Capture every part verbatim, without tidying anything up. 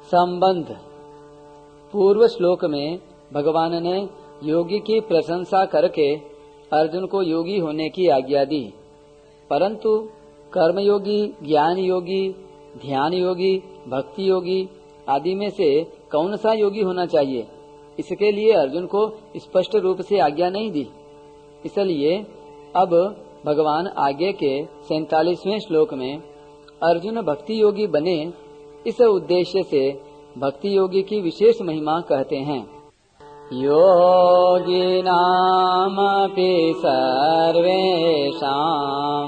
संबंध। पूर्व श्लोक में भगवान ने योगी की प्रशंसा करके अर्जुन को योगी होने की आज्ञा दी, परंतु कर्मयोगी, ज्ञान योगी, ध्यान योगी, भक्ति योगी आदि में से कौन सा योगी होना चाहिए, इसके लिए अर्जुन को स्पष्ट रूप से आज्ञा नहीं दी। इसलिए अब भगवान आगे के सैतालीसवें श्लोक में अर्जुन भक्ति योगी बने, इस उद्देश्य से भक्ति योगी की विशेष महिमा कहते हैं। योगिनामपि सर्वेषां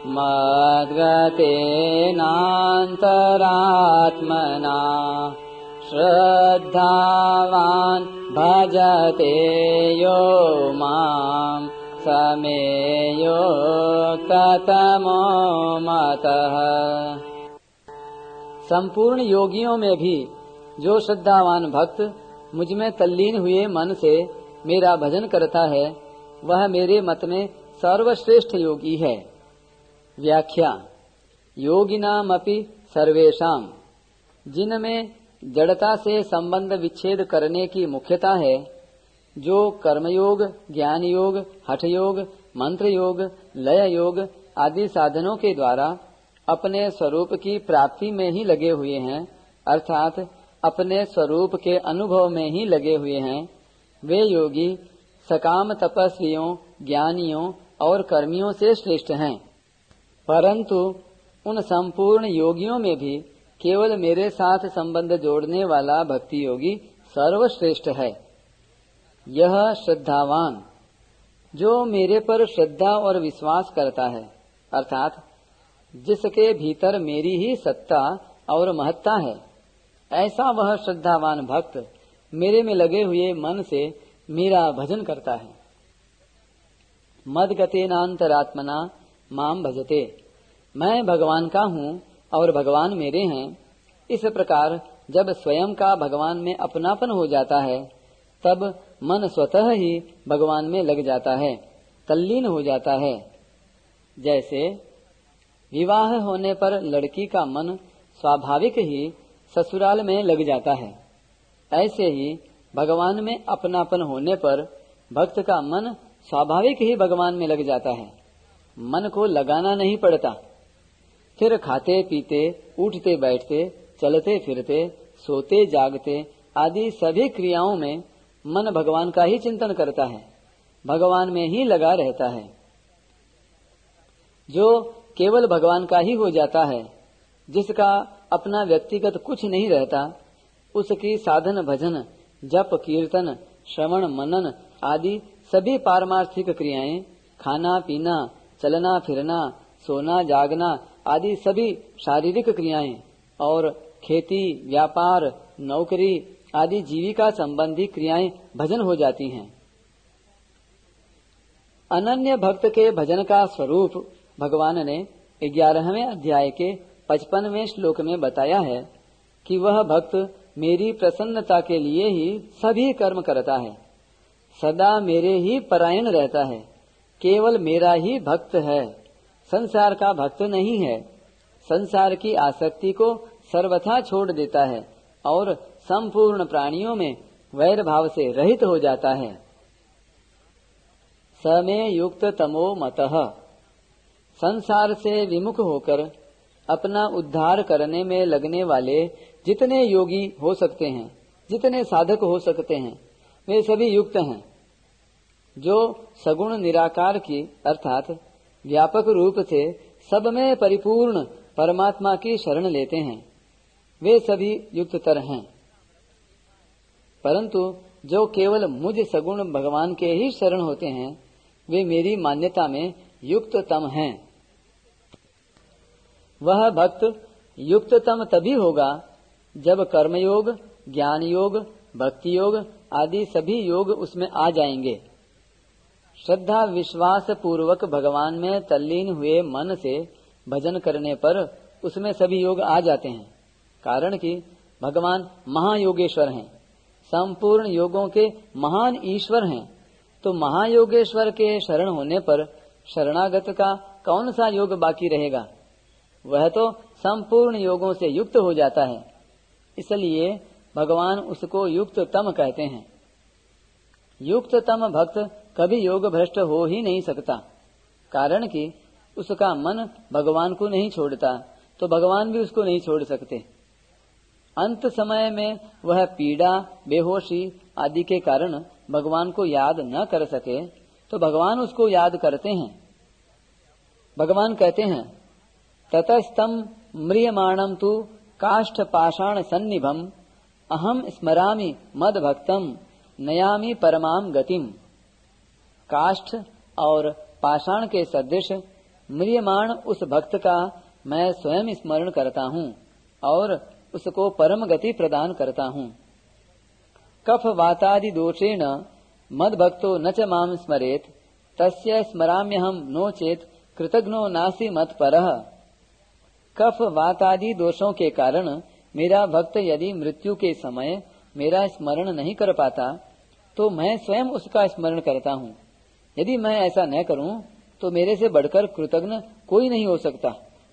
मद्गतेनान्तरात्मना श्रद्धावान् भजते यो मां समे युक्ततमो मतः। संपूर्ण योगियों में भी जो श्रद्धावान भक्त मुझ में तल्लीन हुए मन से मेरा भजन करता है, वह मेरे मत में सर्वश्रेष्ठ योगी है। व्याख्या। योगिनामपि सर्वेषां, जिनमें जड़ता से संबंध विच्छेद करने की मुख्यता है, जो कर्मयोग, ज्ञान योग, हठ योग, मंत्र योग, लय योग आदि साधनों के द्वारा अपने स्वरूप की प्राप्ति में ही लगे हुए हैं, अर्थात अपने स्वरूप के अनुभव में ही लगे हुए हैं, वे योगी सकाम तपस्वियों, ज्ञानियों और कर्मियों से श्रेष्ठ हैं। परंतु उन संपूर्ण योगियों में भी केवल मेरे साथ संबंध जोड़ने वाला भक्ति योगी सर्वश्रेष्ठ है। यह श्रद्धावान, जो मेरे पर श्रद्धा और विश्वास करता है, अर्थात जिसके भीतर मेरी ही सत्ता और महत्ता है, ऐसा वह श्रद्धावान भक्त मेरे में लगे हुए मन से मेरा भजन करता है। मद्गतेनान्तरात्मना माम भजते, मैं भगवान का हूँ और भगवान मेरे हैं। इस प्रकार जब स्वयं का भगवान में अपनापन हो जाता है, तब मन स्वतः ही भगवान में लग जाता है, तल्लीन हो जाता है। जैसे विवाह होने पर लड़की का मन स्वाभाविक ही ससुराल में लग जाता है, ऐसे ही भगवान में अपनापन होने पर भक्त का मन स्वाभाविक ही भगवान में लग जाता है। मन को लगाना नहीं पड़ता। फिर खाते पीते, उठते बैठते, चलते फिरते, सोते जागते आदि सभी क्रियाओं में मन भगवान का ही चिंतन करता है, भगवान में ही लगा रहता है। जो केवल भगवान का ही हो जाता है, जिसका अपना व्यक्तिगत कुछ नहीं रहता, उसकी साधन भजन, जप कीर्तन, श्रवण मनन आदि सभी पारमार्थिक क्रियाएं, खाना पीना, चलना फिरना, सोना जागना आदि सभी शारीरिक क्रियाएं और खेती, व्यापार, नौकरी आदि जीविका संबंधी क्रियाएं भजन हो जाती हैं। अनन्य भक्त के भजन का स्वरूप भगवान ने ग्यारहवें अध्याय के पचपनवें श्लोक में बताया है कि वह भक्त मेरी प्रसन्नता के लिए ही सभी कर्म करता है, सदा मेरे ही परायण रहता है, केवल मेरा ही भक्त है, संसार का भक्त नहीं है। संसार की आसक्ति को सर्वथा छोड़ देता है और संपूर्ण प्राणियों में वैर भाव से रहित हो जाता है। समे युक्त तमो मतः, संसार से विमुख होकर अपना उद्धार करने में लगने वाले जितने योगी हो सकते हैं, जितने साधक हो सकते हैं, वे सभी युक्त हैं। जो सगुण निराकार की अर्थात व्यापक रूप से सब में परिपूर्ण परमात्मा की शरण लेते हैं, वे सभी युक्ततर हैं। परंतु जो केवल मुझ सगुण भगवान के ही शरण होते हैं, वे मेरी मान्यता में युक्ततम हैं। वह भक्त युक्ततम तभी होगा जब कर्मयोग, ज्ञान योग, भक्ति योग आदि सभी योग उसमें आ जाएंगे। श्रद्धा विश्वास पूर्वक भगवान में तल्लीन हुए मन से भजन करने पर उसमें सभी योग आ जाते हैं, कारण कि भगवान महायोगेश्वर हैं, संपूर्ण योगों के महान ईश्वर हैं। तो महायोगेश्वर के शरण होने पर शरणागत का कौन सा योग बाकी रहेगा? वह तो संपूर्ण योगों से युक्त हो जाता है। इसलिए भगवान उसको युक्त तम कहते हैं। युक्त तम भक्त कभी योग भ्रष्ट हो ही नहीं सकता, कारण कि उसका मन भगवान को नहीं छोड़ता, तो भगवान भी उसको नहीं छोड़ सकते। अंत समय में वह पीड़ा, बेहोशी आदि के कारण भगवान को याद न कर सके, तो भगवान उसको याद करते हैं। भगवान कहते हैं, ततस्तम म्रियमाणम तु काष्ठ पाषाण सन्निभम अहम स्मरामि मद भक्तम नयामि परमाम गतिम। काष्ठ और पाषाण के सदृश म्रियमाण उस भक्त का मैं स्वयं स्मरण करता हूँ और उसको परम गति प्रदान करता हूँ। कफ वातादि दोषेण मद भक्तो न च माम स्मरेत तस्य स्मराम्यहम नो चेत कृतघ्नो नासी मत परः। कफ वातादि दोषों के कारण मेरा भक्त यदि मृत्यु के समय मेरा स्मरण नहीं कर पाता, तो मैं स्वयं उसका स्मरण करता हूँ। यदि मैं ऐसा न करूं, तो मेरे से बढ़कर कृतघ्न कोई नहीं हो सकता।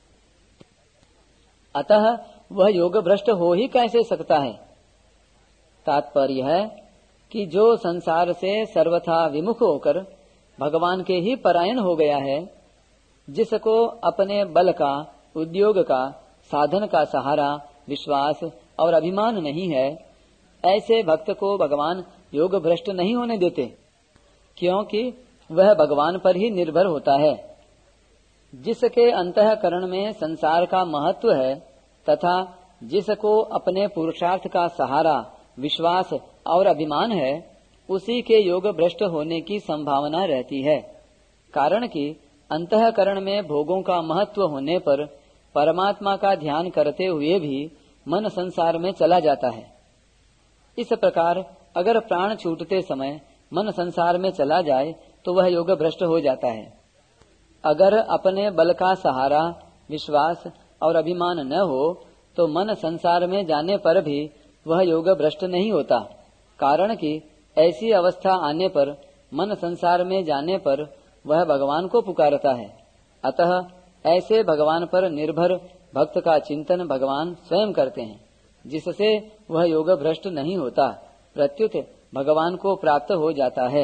अतः वह योग भ्रष्ट हो ही कैसे सकता है। तात्पर्य है कि जो संसार से सर्वथा विमुख होकर भगवान के ही परायण हो गया है, जिसको अपने बल का, उद्योग का, साधन का सहारा, विश्वास और अभिमान नहीं है, ऐसे भक्त को भगवान योग भ्रष्ट नहीं होने देते, क्योंकि वह भगवान पर ही निर्भर होता है। जिसके अंतःकरण में संसार का महत्व है तथा जिसको अपने पुरुषार्थ का सहारा, विश्वास और अभिमान है, उसी के योग भ्रष्ट होने की संभावना रहती है। कारण कि अंतःकरण में भोगों का महत्व होने पर परमात्मा का ध्यान करते हुए भी मन संसार में चला जाता है। इस प्रकार अगर प्राण छूटते समय मन संसार में चला जाए तो वह योग भ्रष्ट हो जाता है। अगर अपने बल का सहारा, विश्वास और अभिमान न हो तो मन संसार में जाने पर भी वह योग भ्रष्ट नहीं होता, कारण कि ऐसी अवस्था आने पर मन संसार में जाने पर वह भगवान को पुकारता है। अतः ऐसे भगवान पर निर्भर भक्त का चिंतन भगवान स्वयं करते हैं, जिससे वह योग भ्रष्ट नहीं होता, प्रत्युत भगवान को प्राप्त हो जाता है।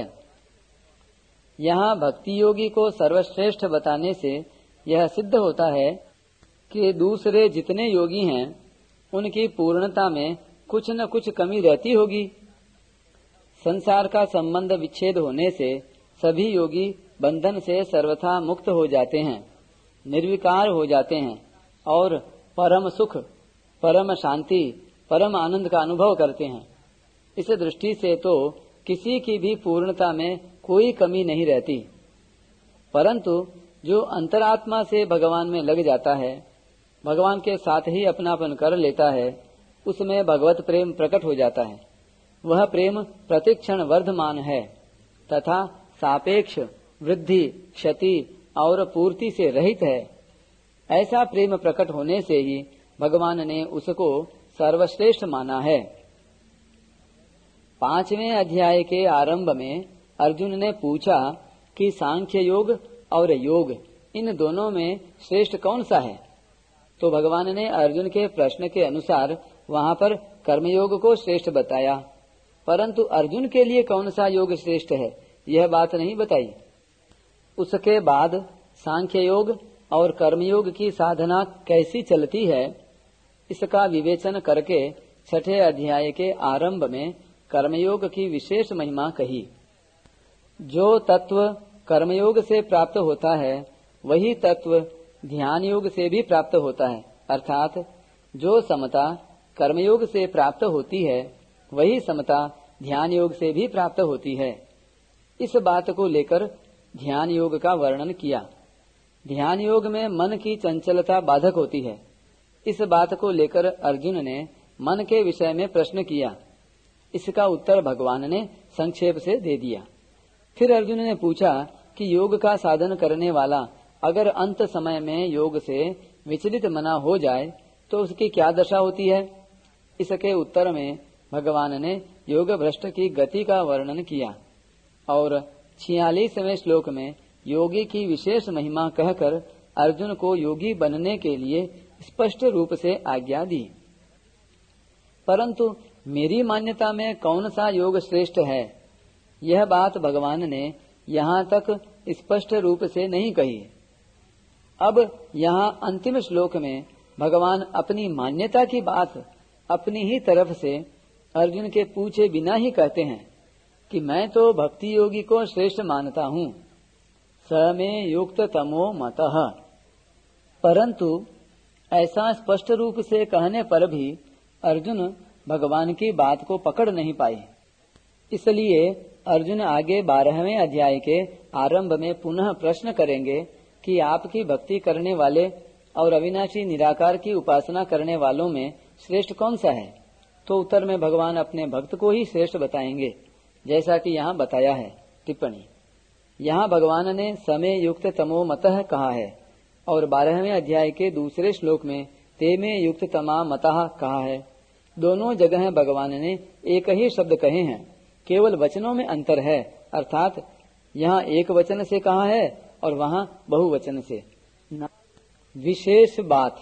यहाँ भक्ति योगी को सर्वश्रेष्ठ बताने से यह सिद्ध होता है कि दूसरे जितने योगी हैं उनकी पूर्णता में कुछ न कुछ कमी रहती होगी। संसार का संबंध विच्छेद होने से सभी योगी बंधन से सर्वथा मुक्त हो जाते हैं, निर्विकार हो जाते हैं और परम सुख, परम शांति, परम आनंद का अनुभव करते हैं। इस दृष्टि से तो किसी की भी पूर्णता में कोई कमी नहीं रहती। परंतु जो अंतरात्मा से भगवान में लग जाता है, भगवान के साथ ही अपनापन कर लेता है, उसमें भगवत प्रेम प्रकट हो जाता है। वह प्रेम प्रतिक्षण वर्धमान है तथा सापेक्ष, वृद्धि, क्षति और पूर्ति से रहित है। ऐसा प्रेम प्रकट होने से ही भगवान ने उसको सर्वश्रेष्ठ माना है। पांचवें अध्याय के आरंभ में अर्जुन ने पूछा कि सांख्य योग और योग इन दोनों में श्रेष्ठ कौन सा है, तो भगवान ने अर्जुन के प्रश्न के अनुसार वहाँ पर कर्मयोग को श्रेष्ठ बताया, परंतु अर्जुन के लिए कौन सा योग श्रेष्ठ है यह बात नहीं बताई। उसके बाद सांख्य योग और कर्मयोग की साधना कैसी चलती है इसका विवेचन करके छठे अध्याय के आरंभ में कर्मयोग की विशेष महिमा कही। जो तत्व कर्मयोग से प्राप्त होता है वही तत्व ध्यान योग से भी प्राप्त होता है, अर्थात जो समता कर्मयोग से प्राप्त होती है वही समता ध्यान योग से भी प्राप्त होती है। इस बात को लेकर ध्यान योग का वर्णन किया। ध्यान योग में मन की चंचलता बाधक होती है। इस बात को लेकर अर्जुन ने मन के विषय में प्रश्न किया। इसका उत्तर भगवान ने संक्षेप से दे दिया। फिर अर्जुन ने पूछा कि योग का साधन करने वाला अगर अंत समय में योग से विचलित मना हो जाए तो उसकी क्या दशा होती है। इसके उत्तर में भगवान ने योग भ्रष्ट की गति का वर्णन किया और छियालीसवें श्लोक में योगी की विशेष महिमा कहकर अर्जुन को योगी बनने के लिए स्पष्ट रूप से आज्ञा दी। परंतु मेरी मान्यता में कौन सा योग श्रेष्ठ है, यह बात भगवान ने यहाँ तक स्पष्ट रूप से नहीं कही। अब यहाँ अंतिम श्लोक में भगवान अपनी मान्यता की बात अपनी ही तरफ से अर्जुन के पूछे बिना ही कहते हैं कि मैं तो भक्ति योगी को श्रेष्ठ मानता हूँ, स में युक्त तमो मतः। परंतु ऐसा स्पष्ट रूप से कहने पर भी अर्जुन भगवान की बात को पकड़ नहीं पाए। इसलिए अर्जुन आगे बारहवें अध्याय के आरंभ में पुनः प्रश्न करेंगे कि आपकी भक्ति करने वाले और अविनाशी निराकार की उपासना करने वालों में श्रेष्ठ कौन सा है। तो उत्तर में भगवान अपने भक्त को ही श्रेष्ठ बताएंगे, जैसा कि यहाँ बताया है। टिप्पणी, यहाँ भगवान ने समय युक्त तमो मतः कहा है और बारहवें अध्याय के दूसरे श्लोक में ते में युक्त तमा मतः कहा है। दोनों जगह भगवान ने एक ही शब्द कहे हैं, केवल वचनों में अंतर है, अर्थात यहाँ एक वचन से कहा है और वहाँ बहुवचन से। विशेष बात,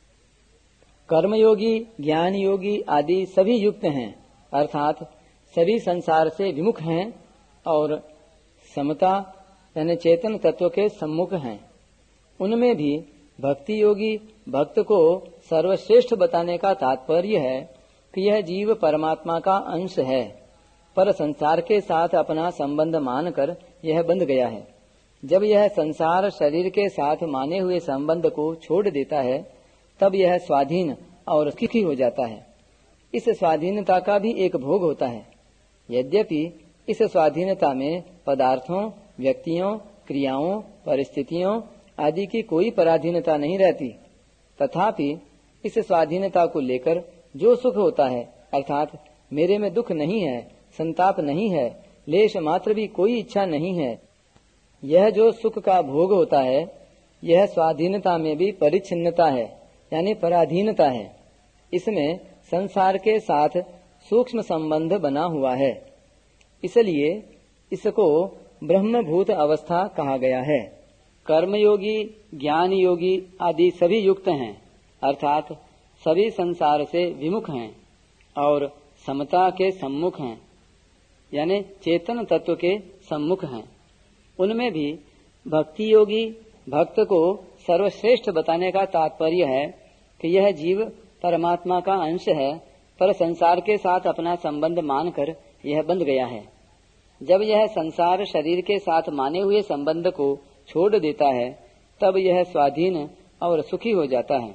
कर्मयोगी, ज्ञान योगी आदि सभी युक्त हैं, अर्थात सभी संसार से विमुख हैं और समता यानी चेतन तत्व के सम्मुख हैं। उनमें भी भक्ति योगी भक्त को सर्वश्रेष्ठ बताने का तात्पर्य है कि यह जीव परमात्मा का अंश है, पर संसार के साथ अपना संबंध मानकर यह बंध गया है। जब यह संसार शरीर के साथ माने हुए संबंध को छोड़ देता है, तब यह स्वाधीन और सुखी हो जाता है। इस स्वाधीनता का भी एक भोग होता है। यद्यपि इस स्वाधीनता में पदार्थों, व्यक्तियों, क्रियाओं, परिस्थितियों आदि की कोई पराधीनता नहीं रहती, तथापि इस स्वाधीनता को लेकर जो सुख होता है, अर्थात मेरे में दुख नहीं है, संताप नहीं है, लेश मात्र भी कोई इच्छा नहीं है, यह जो सुख का भोग होता है, यह स्वाधीनता में भी परिच्छिन्नता है, यानी पराधीनता है। इसमें संसार के साथ सूक्ष्म संबंध बना हुआ है, इसलिए इसको ब्रह्मभूत अवस्था कहा गया है। कर्मयोगी, ज्ञान योगी आदि सभी युक्त हैं, अर्थात सभी संसार से विमुख हैं और समता के सम्मुख हैं, यानी चेतन तत्व के सम्मुख हैं। उनमें भी भक्ति योगी भक्त को सर्वश्रेष्ठ बताने का तात्पर्य है कि यह जीव परमात्मा का अंश है, पर संसार के साथ अपना संबंध मानकर यह बंध गया है। जब यह संसार शरीर के साथ माने हुए संबंध को छोड़ देता है, तब यह स्वाधीन और सुखी हो जाता है।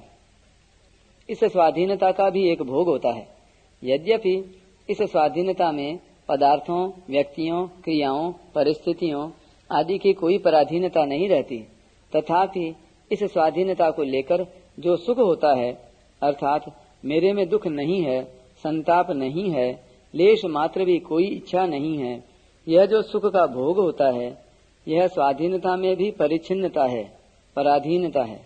इस स्वाधीनता का भी एक भोग होता है। यद्यपि इस स्वाधीनता में पदार्थों, व्यक्तियों, क्रियाओं, परिस्थितियों आदि की कोई पराधीनता नहीं रहती, तथापि इस स्वाधीनता को लेकर जो सुख होता है, अर्थात मेरे में दुख नहीं है, संताप नहीं है, लेश मात्र भी कोई इच्छा नहीं है, यह जो सुख का भोग होता है, यह स्वाधीनता में भी परिच्छिन्नता है, पराधीनता है।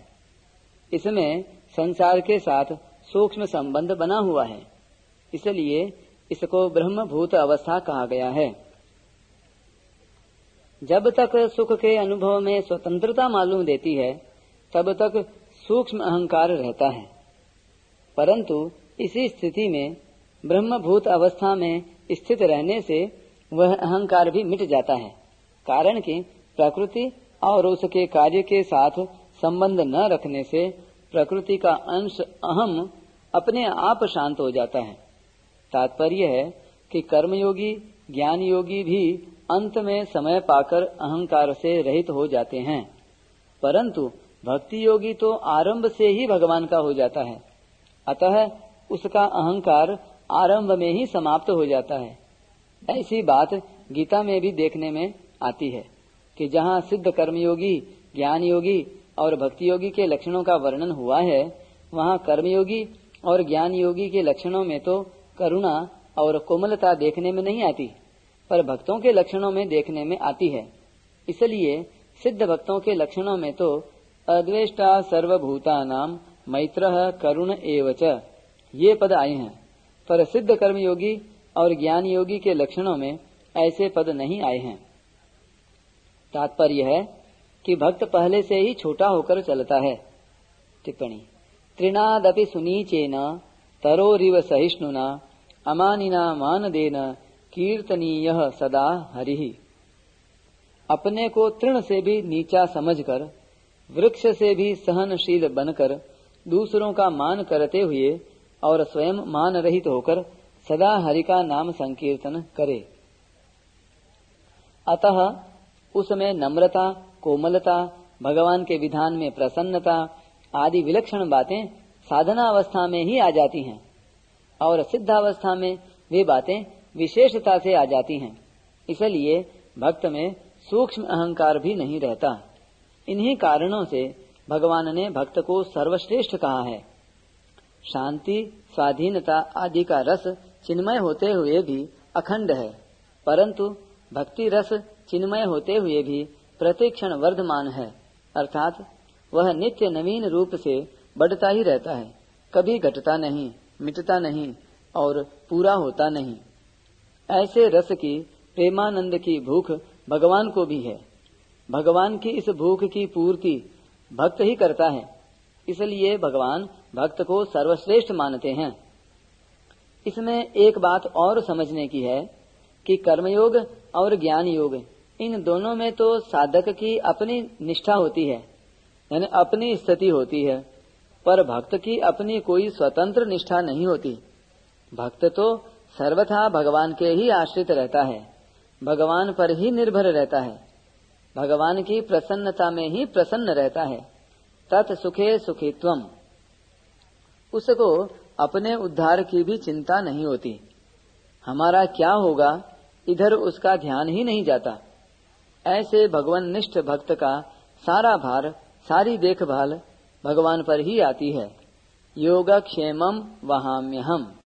इसमें संसार के साथ सूक्ष्म संबंध बना हुआ है, इसलिए इसको ब्रह्मभूत अवस्था कहा गया है। जब तक सुख के अनुभव में स्वतंत्रता मालूम देती है, तब तक सूक्ष्म अहंकार रहता है, परंतु इसी स्थिति में ब्रह्मभूत अवस्था में स्थित रहने से वह अहंकार भी मिट जाता है। कारण कि प्रकृति और उसके कार्य के साथ संबंध न रखने से प्रकृति का अंश अहम अपने आप शांत हो जाता है। तात्पर्य है कि कर्मयोगी, ज्ञान योगी भी अंत में समय पाकर अहंकार से रहित हो जाते हैं, परंतु भक्ति योगी तो आरंभ से ही भगवान का हो जाता है, अतः उसका अहंकार आरंभ में ही समाप्त हो जाता है। ऐसी बात गीता में भी देखने में आती है कि जहाँ सिद्ध कर्मयोगी, ज्ञान योगी और भक्ति योगी के लक्षणों का वर्णन हुआ है, वहाँ कर्मयोगी और ज्ञान योगी के लक्षणों में तो करुणा और कोमलता देखने में नहीं आती, पर भक्तों के लक्षणों में देखने में आती है। इसलिए सिद्ध भक्तों के लक्षणों में तो अद्वेष्टा सर्वभूतानाम मैत्रः करुण एवच ये पद आए हैं, पर सिद्ध कर्मयोगी और ज्ञान योगी के लक्षणों में ऐसे पद नहीं आए हैं। तात्पर्य है कि भक्त पहले से ही छोटा होकर चलता है। टिप्पणी, त्रिनादपि सुनीचेन तरोरिव सहिष्णुना अमानिना मानदेन कीर्तनीयः सदा हरिः। अपने को तृण से भी नीचा समझकर, वृक्ष से भी सहनशील बनकर, दूसरों का मान करते हुए और स्वयं मान रहित होकर सदा हरि का नाम संकीर्तन करे। अतः उसमें नम्रता, कोमलता, भगवान के विधान में प्रसन्नता आदि विलक्षण बातें साधना अवस्था में ही आ जाती हैं और सिद्धावस्था में वे बातें विशेषता से आ जाती हैं। इसलिए भक्त में सूक्ष्म अहंकार भी नहीं रहता। इन्हीं कारणों से भगवान ने भक्त को सर्वश्रेष्ठ कहा है। शांति, स्वाधीनता आदि का रस चिन्मय होते हुए भी अखंड है, परंतु भक्ति रस चिन्मय होते हुए भी प्रतिक्षण वर्धमान है, अर्थात वह नित्य नवीन रूप से बढ़ता ही रहता है, कभी घटता नहीं, मिटता नहीं और पूरा होता नहीं। ऐसे रस की, प्रेमानंद की भूख भगवान को भी है। भगवान की इस भूख की पूर्ति भक्त ही करता है, इसलिए भगवान भक्त को सर्वश्रेष्ठ मानते हैं। इसमें एक बात और समझने की है कि कर्मयोग और ज्ञान योग, इन दोनों में तो साधक की अपनी निष्ठा होती है, यानी अपनी स्थिति होती है, पर भक्त की अपनी कोई स्वतंत्र निष्ठा नहीं होती। भक्त तो सर्वथा भगवान के ही आश्रित रहता है, भगवान पर ही निर्भर रहता है, भगवान की प्रसन्नता में ही प्रसन्न रहता है। तत् सुखे सुखित्वम, उसको अपने उद्धार की भी चिंता नहीं होती। हमारा क्या होगा इधर उसका ध्यान ही नहीं जाता। ऐसे भगवान निष्ठ भक्त का सारा भार, सारी देखभाल भगवान पर ही आती है। योगक्षेमम वहाम्यहम्।